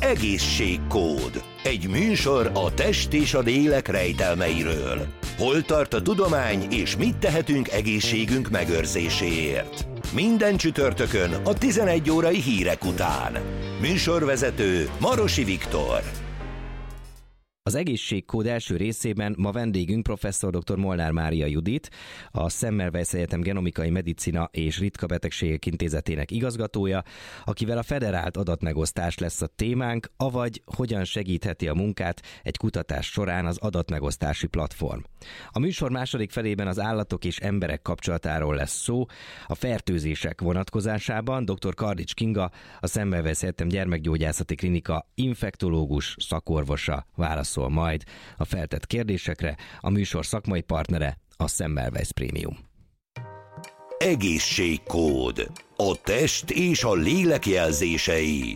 Egészségkód. Egy műsor a test és a lélek rejtelmeiről. Hol tart a tudomány, és mit tehetünk egészségünk megőrzéséért? Minden csütörtökön a 11 órai hírek után. Műsorvezető Marosi Viktor. Az Egészségkód első részében ma vendégünk professzor dr. Molnár Mária Judit, a Semmelweis Egyetem Genomikai Medicina és Ritka Betegségek Intézetének igazgatója, akivel a federált adatmegosztás lesz a témánk, avagy hogyan segítheti a munkát egy kutatás során az adatmegosztási platform. A műsor második felében az állatok és emberek kapcsolatáról lesz szó, a fertőzések vonatkozásában dr. Kardics Kinga, a Semmelweis Egyetem Gyermekgyógyászati Klinika infektológus szakorvosa válaszol majd a feltett kérdésekre. A műsor szakmai partnere a Semmelweis Premium. Egészségkód. A test és a lélek jelzései.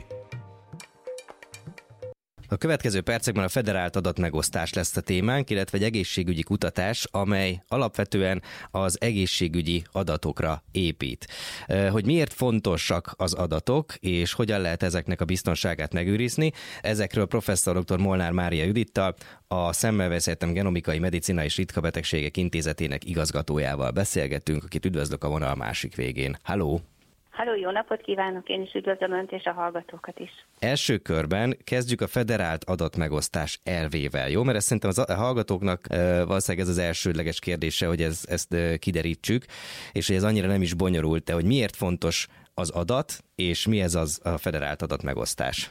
A következő percekben a federált adatmegosztás lesz a témánk, illetve egy egészségügyi kutatás, amely alapvetően az egészségügyi adatokra épít. Hogy miért fontosak az adatok, és hogyan lehet ezeknek a biztonságát megőrizni, ezekről professzor dr. Molnár Mária Judittal, a Semmelweis Egyetem Genomikai Medicina és Ritka Betegségek Intézetének igazgatójával beszélgettünk, akit üdvözlök a vonal másik végén. Halló! Halló, jó napot kívánok, én is üdvözlöm Önt és a hallgatókat is. Első körben kezdjük a federált adatmegosztás elvével, jó? Mert ezt szerintem a hallgatóknak valószínűleg ez az elsődleges kérdése, hogy ezt kiderítsük, és hogy ez annyira nem is bonyolult, de hogy miért fontos az adat, és mi ez az a federált adatmegosztás?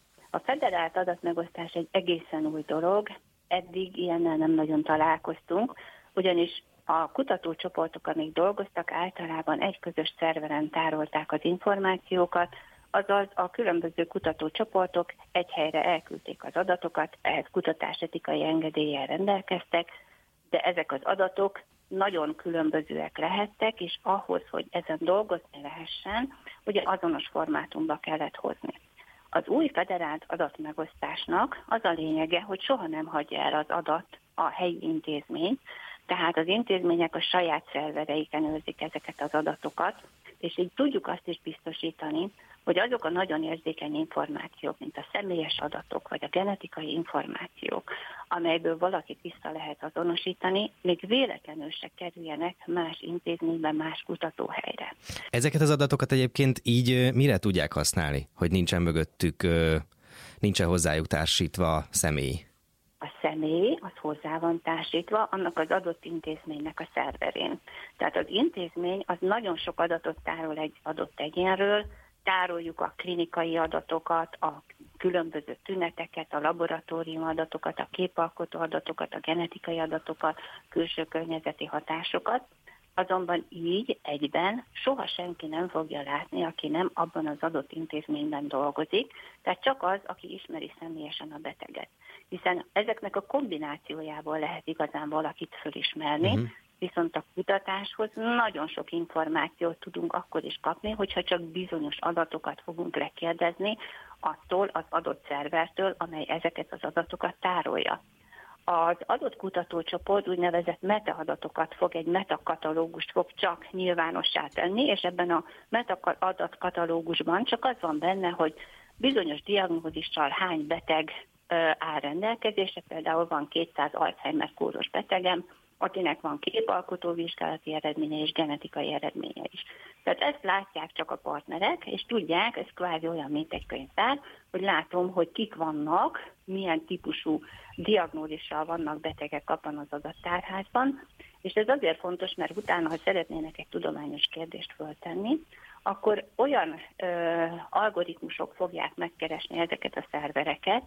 A federált adatmegosztás egy egészen új dolog, eddig ilyennel nem nagyon találkoztunk, ugyanis a kutatócsoportok, amik dolgoztak, általában egy közös szerveren tárolták az információkat, azaz a különböző kutatócsoportok egy helyre elküldték az adatokat, ehhez kutatásetikai engedéllyel rendelkeztek, de ezek az adatok nagyon különbözőek lehettek, és ahhoz, hogy ezen dolgozni lehessen, ugye azonos formátumba kellett hozni. Az új federált adatmegosztásnak az a lényege, hogy soha nem hagyja el az adat a helyi intézményt, tehát az intézmények a saját szervereiken őrzik ezeket az adatokat, és így tudjuk azt is biztosítani, hogy azok a nagyon érzékeny információk, mint a személyes adatok, vagy a genetikai információk, amelyből valakit vissza lehet azonosítani, még véletlenül se kerüljenek más intézményben, más kutatóhelyre. Ezeket az adatokat egyébként így mire tudják használni, hogy nincsen mögöttük, nincsen hozzájuk társítva személy? A személy az hozzá van társítva annak az adott intézménynek a szerverén. Tehát az intézmény az nagyon sok adatot tárol egy adott egyénről, tároljuk a klinikai adatokat, a különböző tüneteket, a laboratórium adatokat, a képalkotó adatokat, a genetikai adatokat, külső környezeti hatásokat. Azonban így egyben soha senki nem fogja látni, aki nem abban az adott intézményben dolgozik, tehát csak az, aki ismeri személyesen a beteget. Hiszen ezeknek a kombinációjából lehet igazán valakit fölismerni, viszont a kutatáshoz nagyon sok információt tudunk akkor is kapni, hogyha csak bizonyos adatokat fogunk lekérdezni attól az adott szervertől, amely ezeket az adatokat tárolja. Az adott kutatócsoport úgynevezett metaadatokat fog, egy metakatalógust fog csak nyilvánossá tenni, és ebben a metaadatkatalógusban csak az van benne, hogy bizonyos diagnózissal hány beteg áll rendelkezésre, például van 200 Alzheimer-kóros betegem, akinek van képalkotó vizsgálati eredménye és genetikai eredménye is. Tehát ezt látják csak a partnerek, és tudják, ez kvázi olyan, mint egy könyvtár, hogy látom, hogy kik vannak, milyen típusú diagnózissal vannak betegek abban az adattárházban, és ez azért fontos, mert utána, ha szeretnének egy tudományos kérdést föltenni, akkor olyan algoritmusok fogják megkeresni ezeket a szervereket,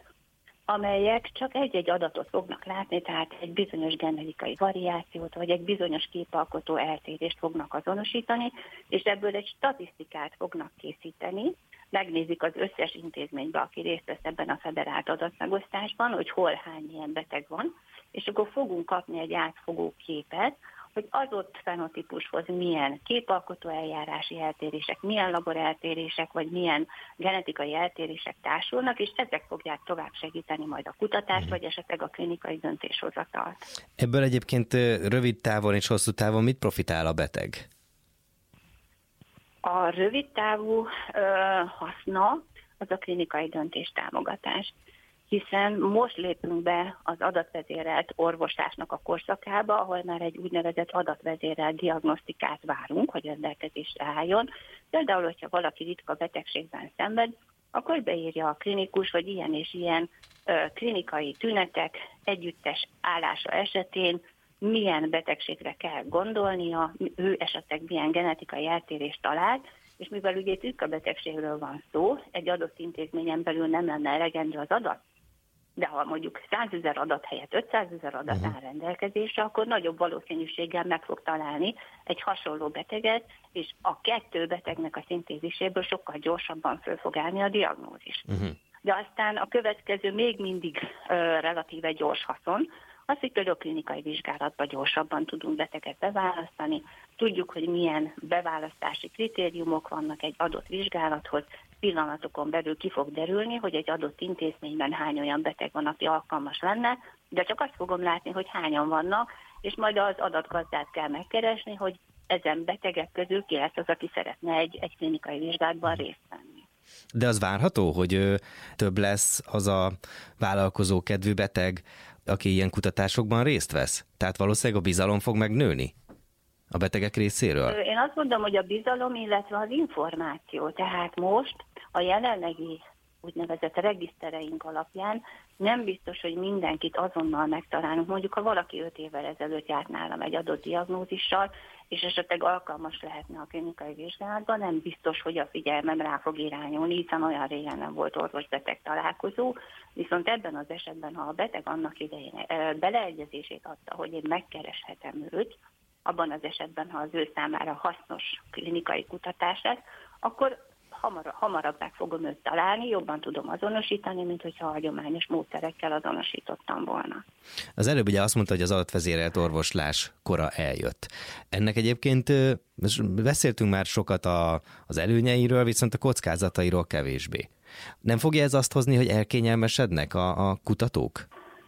amelyek csak egy-egy adatot fognak látni, tehát egy bizonyos genetikai variációt, vagy egy bizonyos képalkotó eltérést fognak azonosítani, és ebből egy statisztikát fognak készíteni, megnézik az összes intézménybe, aki részt vesz ebben a federált adatmegosztásban, hogy hol hány ilyen beteg van, és akkor fogunk kapni egy átfogó képet, hogy adott fenotípushoz milyen képalkotó eljárási eltérések, milyen laboreltérések, vagy milyen genetikai eltérések társulnak, és ezek fogják tovább segíteni majd a kutatást, vagy esetleg a klinikai döntéshozatalt. Ebből egyébként rövid távon és hosszú távon mit profitál a beteg? A rövid távú haszna az a klinikai döntéstámogatás. Hiszen most lépünk be az adatvezérelt orvoslásnak a korszakába, ahol már egy úgynevezett adatvezérelt diagnosztikát várunk, hogy rendelkezésre álljon. Például, hogyha valaki ritka betegségben szenved, akkor beírja a klinikus, hogy ilyen és ilyen klinikai tünetek együttes állása esetén milyen betegségre kell gondolnia, ő esetleg milyen genetikai eltérést talált, és mivel ugye itt ritka betegségről van szó, egy adott intézményen belül nem lenne elegendő az adat, de ha mondjuk 100 000 adat helyett 500 000 adat áll rendelkezésre, akkor nagyobb valószínűséggel meg fog találni egy hasonló beteget, és a kettő betegnek a szintéziséből sokkal gyorsabban föl fog állni a diagnózis. De aztán a következő még mindig relatíve gyors haszon, az, hogy például klinikai vizsgálatban gyorsabban tudunk beteget beválasztani, tudjuk, hogy milyen beválasztási kritériumok vannak egy adott vizsgálathoz, pillanatokon belül ki fog derülni, hogy egy adott intézményben hány olyan beteg van, aki alkalmas lenne, de csak azt fogom látni, hogy hányan vannak, és majd az adatgazdát kell megkeresni, hogy ezen betegek közül ki lesz az, aki szeretne egy klinikai vizsgálatban részt venni. De az várható, hogy több lesz az a vállalkozó kedvű beteg, aki ilyen kutatásokban részt vesz? Tehát valószínűleg a bizalom fog megnőni a betegek részéről? Én azt mondom, hogy a bizalom, illetve az információ. Tehát most a jelenlegi úgynevezett regisztereink alapján nem biztos, hogy mindenkit azonnal megtalálunk. Mondjuk, ha valaki 5 évvel ezelőtt járt nálam egy adott diagnózissal, és esetleg alkalmas lehetne a klinikai vizsgálatban, nem biztos, hogy a figyelmem rá fog irányulni, hiszen olyan régen nem volt orvos-beteg találkozó, viszont ebben az esetben, ha a beteg annak idején beleegyezését adta, hogy én megkereshetem őt, abban az esetben, ha az ő számára hasznos klinikai kutatás lesz, akkor hamarabb meg fogom őt találni, jobban tudom azonosítani, mint hogyha hagyományos módszerekkel azonosítottam volna. Az előbb ugye azt mondta, hogy az adatvezérelt orvoslás kora eljött. Ennek egyébként beszéltünk már sokat az előnyeiről, viszont a kockázatairól kevésbé. Nem fogja ez azt hozni, hogy elkényelmesednek a kutatók?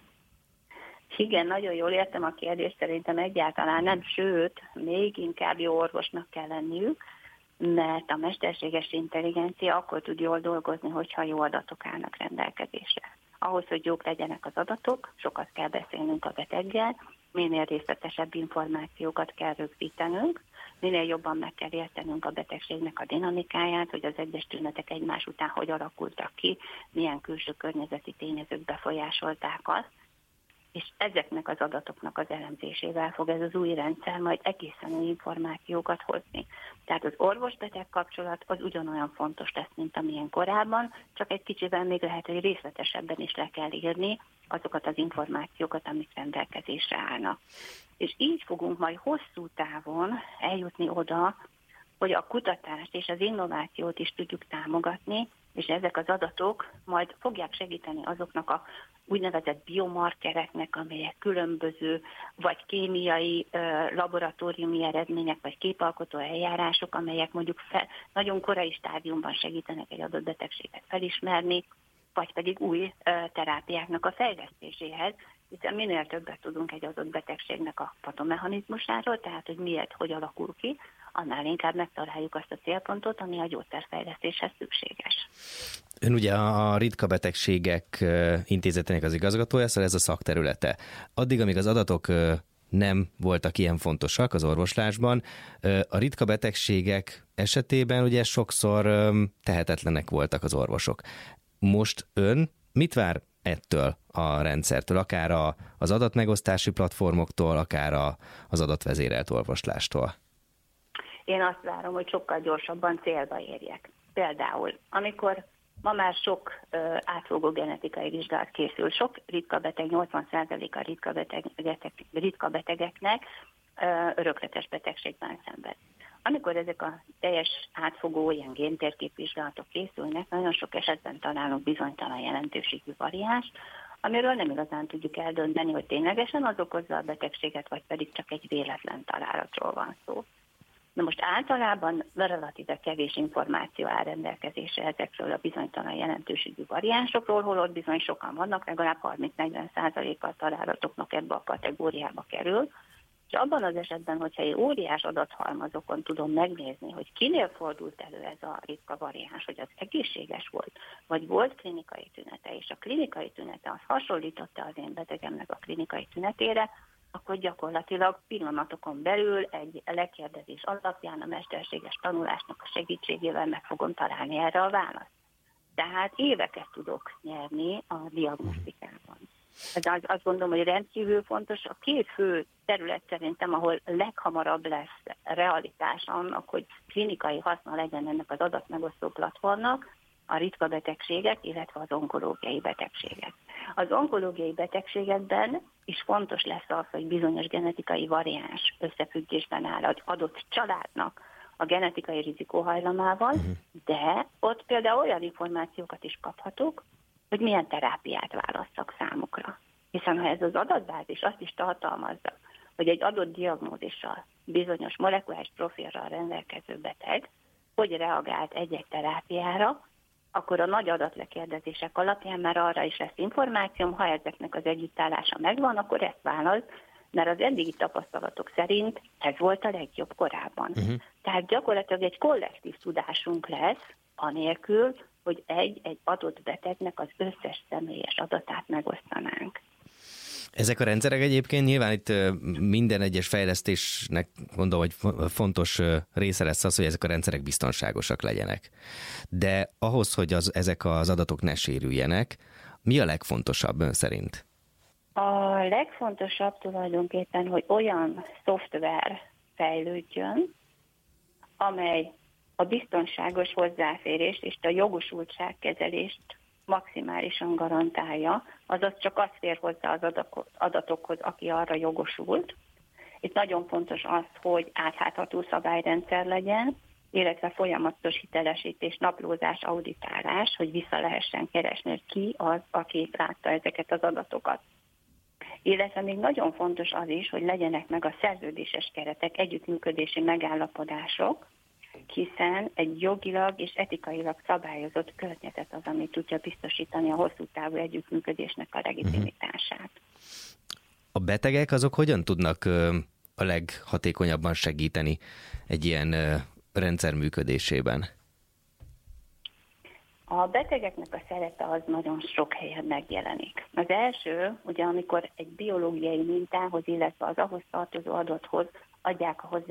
Igen, nagyon jól értem a kérdést, szerintem egyáltalán nem, sőt, még inkább jó orvosnak kell lenniük, mert a mesterséges intelligencia akkor tud jól dolgozni, hogyha jó adatok állnak rendelkezésre. Ahhoz, hogy jók legyenek az adatok, sokat kell beszélnünk a beteggel, minél részletesebb információkat kell rögzítenünk, minél jobban meg kell értenünk a betegségnek a dinamikáját, hogy az egyes tünetek egymás után hogy alakultak ki, milyen külső környezeti tényezők befolyásolták azt, és ezeknek az adatoknak az elemzésével fog ez az új rendszer majd egészen új információkat hozni. Tehát az orvos-beteg kapcsolat az ugyanolyan fontos lesz, mint amilyen korábban, csak egy kicsivel még lehet, hogy részletesebben is le kell írni azokat az információkat, amik rendelkezésre állnak. És így fogunk majd hosszú távon eljutni oda, hogy a kutatást és az innovációt is tudjuk támogatni, és ezek az adatok majd fogják segíteni azoknak a úgynevezett biomarkereknek, amelyek különböző vagy kémiai laboratóriumi eredmények, vagy képalkotó eljárások, amelyek mondjuk nagyon korai stádiumban segítenek egy adott betegséget felismerni, vagy pedig új terápiáknak a fejlesztéséhez, hiszen minél többet tudunk egy adott betegségnek a patomechanizmusáról, tehát hogy miért, hogy alakul ki, annál inkább megtaláljuk azt a célpontot, ami a gyógyszerfejlesztéshez szükséges. Ön ugye a ritka betegségek intézetének az igazgatója, szóval ez a szakterülete. Addig, amíg az adatok nem voltak ilyen fontosak az orvoslásban, a ritka betegségek esetében ugye sokszor tehetetlenek voltak az orvosok. Most ön mit vár ettől a rendszertől, akár az adatmegosztási platformoktól, akár az adatvezérelt orvoslástól? Én azt várom, hogy sokkal gyorsabban célba érjek. Például, amikor ma már sok átfogó genetikai vizsgálat készül, sok ritka beteg, 80%-a ritka betegeknek örökletes betegségben szenved. Amikor ezek a teljes átfogó ilyen géntérképvizsgálatok készülnek, nagyon sok esetben találunk bizonytalan jelentőségű variánst, amiről nem igazán tudjuk eldönteni, hogy ténylegesen az okozza a betegséget, vagy pedig csak egy véletlen találatról van szó. Na most általában relatíve kevés információ áll rendelkezésre ezekről a bizonytalan jelentőségű variánsokról, holott bizony sokan vannak, legalább 30-40%-a a találatoknak ebbe a kategóriába kerül, És abban az esetben, hogyha én óriás adathalmazokon tudom megnézni, hogy kinél fordult elő ez a ritka variáns, hogy az egészséges volt, vagy volt klinikai tünete, és a klinikai tünete az hasonlította az én betegemnek a klinikai tünetére, akkor gyakorlatilag pillanatokon belül egy lekérdezés alapján a mesterséges tanulásnak a segítségével meg fogom találni erre a választ. Tehát éveket tudok nyerni a diagnosztikában. Ez azt gondolom, hogy rendkívül fontos. A két fő terület szerintem, ahol leghamarabb lesz realitás annak, hogy klinikai haszna legyen ennek az adatmegosztó platformnak, a ritka betegségek, illetve az onkológiai betegségek. Az onkológiai betegségekben is fontos lesz az, hogy bizonyos genetikai variáns összefüggésben áll az adott családnak a genetikai rizikóhajlamával, de ott például olyan információkat is kaphatok, hogy milyen terápiát válasszak számukra. Hiszen ha ez az adatbázis azt is tartalmazza, hogy egy adott diagnózissal, bizonyos molekuláris profilral rendelkező beteg hogy reagált egy-egy terápiára, akkor a nagy adatlekérdezések alapján már arra is lesz információm, ha ezeknek az együttállása megvan, akkor ezt válasz, mert az eddigi tapasztalatok szerint ez volt a legjobb korábban. Tehát gyakorlatilag egy kollektív tudásunk lesz, anélkül, hogy egy adott betegnek az összes személyes adatát megosztanánk. Ezek a rendszerek egyébként nyilván itt minden egyes fejlesztésnek gondolom, hogy fontos része lesz az, hogy ezek a rendszerek biztonságosak legyenek. De ahhoz, hogy ezek az adatok ne sérüljenek, mi a legfontosabb ön szerint? A legfontosabb tulajdonképpen, hogy olyan szoftver fejlődjön, amely a biztonságos hozzáférést és a jogosultságkezelést maximálisan garantálja, azaz csak az fér hozzá az adatokhoz, aki arra jogosult. Itt nagyon fontos az, hogy átlátható szabályrendszer legyen, illetve folyamatos hitelesítés, naplózás, auditálás, hogy vissza lehessen keresni, hogy ki az, aki látta ezeket az adatokat. Illetve még nagyon fontos az is, hogy legyenek meg a szerződéses keretek, együttműködési megállapodások, hiszen egy jogilag és etikailag szabályozott környezet az, ami tudja biztosítani a hosszú távú együttműködésnek a legitimitását. A betegek azok hogyan tudnak a leghatékonyabban segíteni egy ilyen rendszer működésében? A betegeknek a szerepe az nagyon sok helyen megjelenik. Az első, ugye amikor egy biológiai mintához, illetve az ahhoz tartozó adathoz adják a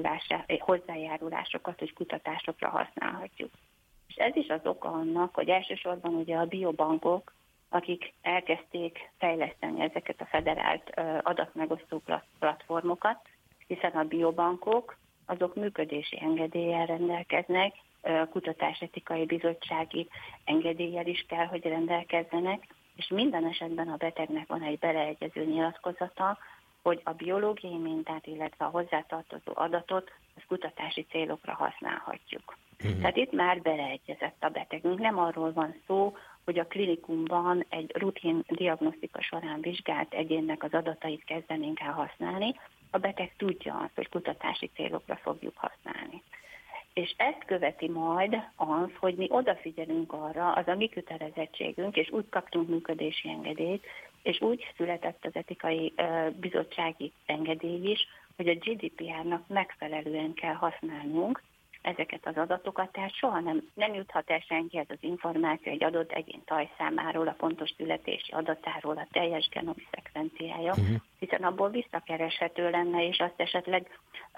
hozzájárulásokat, hogy kutatásokra használhatjuk. És ez is az oka annak, hogy elsősorban ugye a biobankok, akik elkezdték fejleszteni ezeket a federált adatmegosztó platformokat, hiszen a biobankok azok működési engedéllyel rendelkeznek, kutatásetikai bizottsági engedéllyel is kell, hogy rendelkezzenek, és minden esetben a betegnek van egy beleegyező nyilatkozata, hogy a biológiai mintát, illetve a hozzátartozó adatot az kutatási célokra használhatjuk. Tehát itt már beleegyezett a betegünk. Nem arról van szó, hogy a klinikumban egy rutin diagnosztika során vizsgált egyénnek az adatait kezdenénk el használni. A beteg tudja azt, hogy kutatási célokra fogjuk használni. És ezt követi majd az, hogy mi odafigyelünk arra, az a mi kötelezettségünk, és úgy kaptunk működési engedélyt, és úgy született az etikai bizottsági engedély is, hogy a GDPR-nak megfelelően kell használnunk ezeket az adatokat, tehát soha nem juthat el senkihez az információ egy adott egyén tajszámáról, a pontos születési adatáról, a teljes genom szekvenciája, hiszen abból visszakereshető lenne, és azt esetleg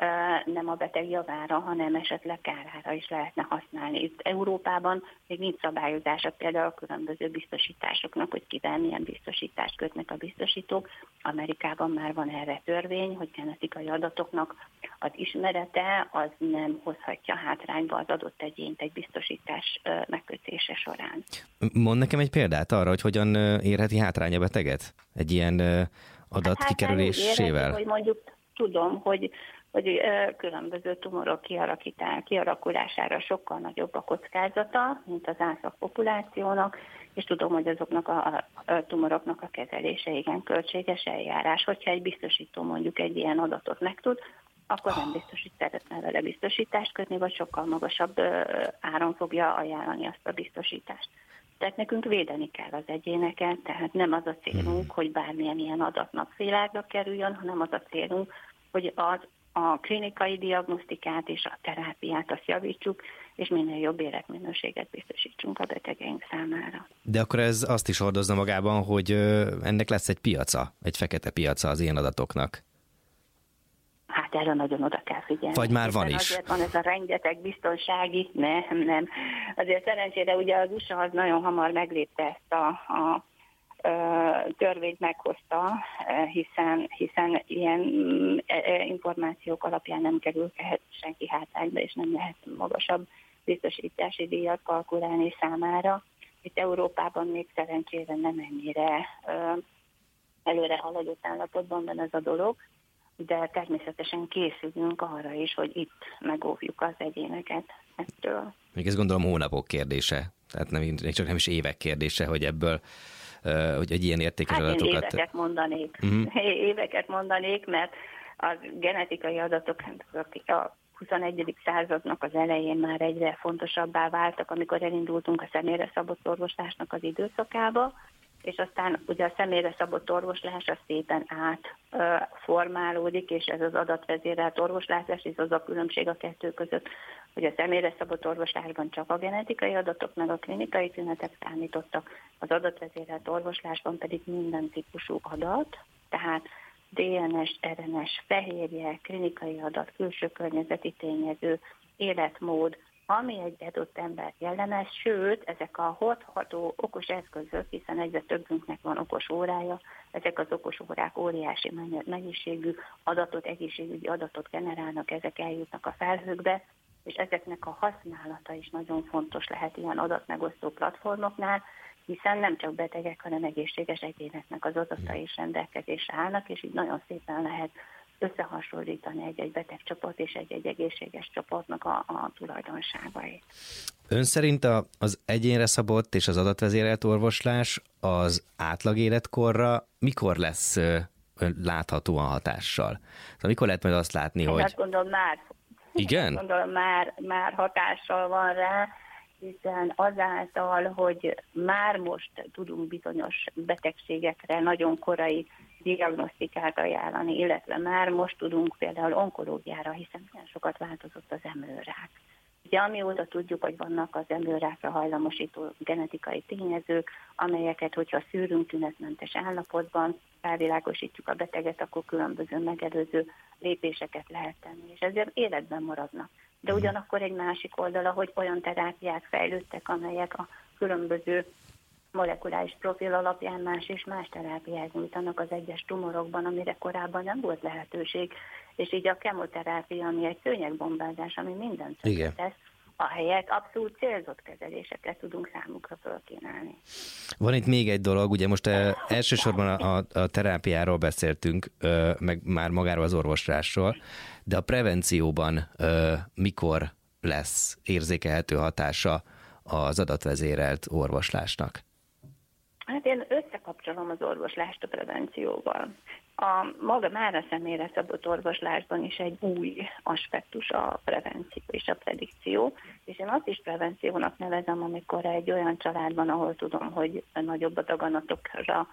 nem a beteg javára, hanem esetleg kárára is lehetne használni. Itt Európában még nincs szabályozása például a különböző biztosításoknak, hogy kivel milyen biztosítást kötnek a biztosítók. Amerikában már van erre törvény, hogy genetikai adatoknak az ismerete az nem hozhatja hátrányba az adott egyént egy biztosítás megkötése során. Mond nekem egy példát arra, hogy hogyan érheti hátrány a beteget egy ilyen adat kikerülésével? Hogy mondjuk tudom, hogy különböző tumorok kialakulására sokkal nagyobb a kockázata, mint az átlag populációnak, és tudom, hogy azoknak a tumoroknak a kezelése igen költséges eljárás. Hogyha egy biztosító mondjuk egy ilyen adatot megtud, akkor nem biztos, hogy szeretne vele biztosítást kötni, vagy sokkal magasabb áron fogja ajánlani azt a biztosítást. Tehát nekünk védeni kell az egyéneket, tehát nem az a célunk, hogy bármilyen ilyen adat napvilágra kerüljön, hanem az a célunk, hogy a klinikai diagnosztikát és a terápiát azt javítsuk, és minél jobb életminőséget biztosítsunk a betegeink számára. De akkor ez azt is hordozza magában, hogy ennek lesz egy piaca, egy fekete piaca az ilyen adatoknak. Hát erre nagyon oda kell figyelni. Vagy már van is. Azért van ez a rengeteg biztonsági, nem. Azért szerencsére ugye az USA az nagyon hamar meglépte ezt a törvényt meghozta, hiszen ilyen információk alapján nem kerülhet senki hátrányba, és nem lehet magasabb biztosítási díjat kalkulálni számára. Itt Európában még szerencsére nem ennyire előre haladott állapotban van ez a dolog, de természetesen készülünk arra is, hogy itt megóvjuk az egyéneket ettől. Még ezt gondolom hónapok kérdése, tehát csak nem is évek kérdése, hogy ebből hogy egy ilyen értékes adatokat... Hát én éveket mondanék, mert a genetikai adatok a 21. századnak az elején már egyre fontosabbá váltak, amikor elindultunk a személyre szabott orvoslásnak az időszakába, és aztán ugye a személyre szabott orvoslás az szépen átformálódik, és ez az adatvezérelt orvoslás, és az a különbség a kettő között, hogy a személyre szabott orvoslásban csak a genetikai adatok meg a klinikai tünetek számítottak, az adatvezérelt orvoslásban pedig minden típusú adat, tehát DNS, RNS, fehérje, klinikai adat, külső környezeti tényező, életmód, ami egy adott embert jellemez, sőt, ezek a hordható okos eszközök, hiszen egyre többünknek van okos órája, ezek az okos órák óriási mennyiségű adatot, egészségügyi adatot generálnak, ezek eljutnak a felhőkbe, és ezeknek a használata is nagyon fontos lehet ilyen adatmegosztó platformoknál, hiszen nem csak betegek, hanem egészséges egyéneknek az adatai is rendelkezésre állnak, és így nagyon szépen lehet összehasonlítani egy-egy betegcsoport és egy-egy egészséges csoportnak a tulajdonságait. Ön szerint az egyénre szabott és az adatvezérelt orvoslás az átlag életkorra mikor lesz láthatóan hatással? Szóval mikor lehet majd azt látni, hogy... Azt gondolom már. Igen? Azt gondolom már hatással van rá, hiszen azáltal, hogy már most tudunk bizonyos betegségekre nagyon korai diagnosztikát ajánlani, illetve már most tudunk például onkológiára, hiszen nagyon sokat változott az emlőrák. Ugye amióta tudjuk, hogy vannak az emlőrákra hajlamosító genetikai tényezők, amelyeket, hogyha szűrünk tünetmentes állapotban, felvilágosítjuk a beteget, akkor különböző megelőző lépéseket lehet tenni, és ezért életben maradnak. De ugyanakkor egy másik oldala, hogy olyan terápiák fejlődtek, amelyek a különböző molekuláris profil alapján más és más terápiák nyújtanak az egyes tumorokban, amire korábban nem volt lehetőség, és így a kemoterápia, ami egy szőnyegbombázás, ami mindent tesz, a helyet abszolút célzott kezeléseket tudunk számukra fölkínálni. Van itt még egy dolog, ugye most elsősorban a terápiáról beszéltünk, meg már magáról az orvoslásról, de a prevencióban mikor lesz érzékelhető hatása az adatvezérelt orvoslásnak? Hát én összekapcsolom az orvoslást a prevencióval. Maga már a személyre szabott orvoslásban is egy új aspektus a prevenció és a predikció, és én azt is prevenciónak nevezem, amikor egy olyan családban, ahol tudom, hogy nagyobb a daganatokra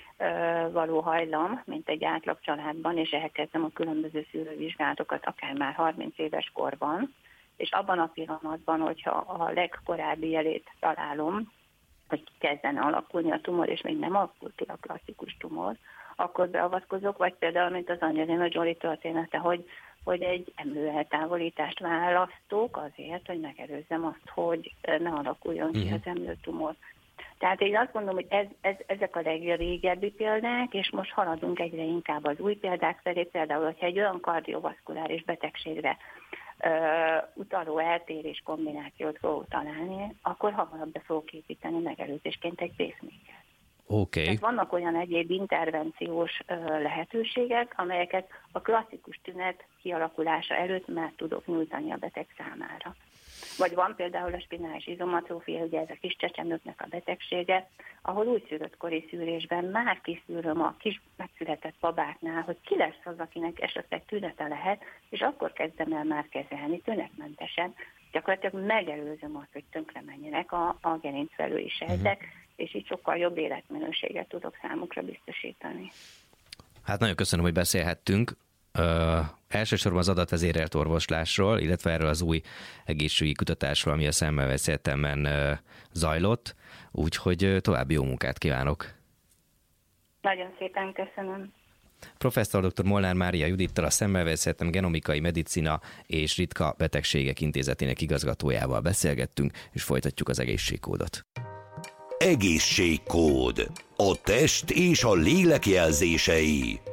való hajlam, mint egy átlag családban, és elkezdem a különböző szűrővizsgálatokat akár már 30 éves korban, és abban a pillanatban, hogyha a legkorábbi jelét találom, hogy kezdene alakulni a tumor, és még nem alakult ki a klasszikus tumor, akkor beavatkozok, vagy például, mint az Angelina Jolie története, hogy egy emlőeltávolítást választok azért, hogy megelőzzem azt, hogy ne alakuljon ki az emlőtumor. Tehát én azt mondom, hogy ezek a legrégebbi példák, és most haladunk egyre inkább az új példák felé, például, hogyha egy olyan kardiovaszkuláris betegségre utaló eltérés kombinációt fogok találni, akkor hamarabb be fogok építeni megelőzésként egy pacemaker. Okay. Tehát vannak olyan egyéb intervenciós lehetőségek, amelyeket a klasszikus tünet kialakulása előtt már tudok nyújtani a beteg számára. Vagy van például a spinális izomatrófia, ugye ez a kis csecsemőknek a betegsége, ahol újszülöttkori szűrésben már kiszűröm a kis megszületett babáknál, hogy ki lesz az, akinek esetleg tünete lehet, és akkor kezdem el már kezelni tünetmentesen. Gyakorlatilag megelőzöm azt, hogy tönkre menjenek a gerincvelői sejtek, és így sokkal jobb életminőséget tudok számukra biztosítani. Hát nagyon köszönöm, hogy beszélhettünk. Elsősorban az adatvezérelt orvoslásról, illetve erről az új egészségügyi kutatásról, ami a Semmelweis Egyetemen zajlott, úgyhogy további jó munkát kívánok. Nagyon szépen köszönöm. Professzor dr. Molnár Mária Judittal, a Semmelweis Egyetem Genomikai Medicina és Ritka Betegségek Intézetének igazgatójával beszélgettünk, és folytatjuk az egészségkódot. Egészségkód. A test és a lélek jelzései.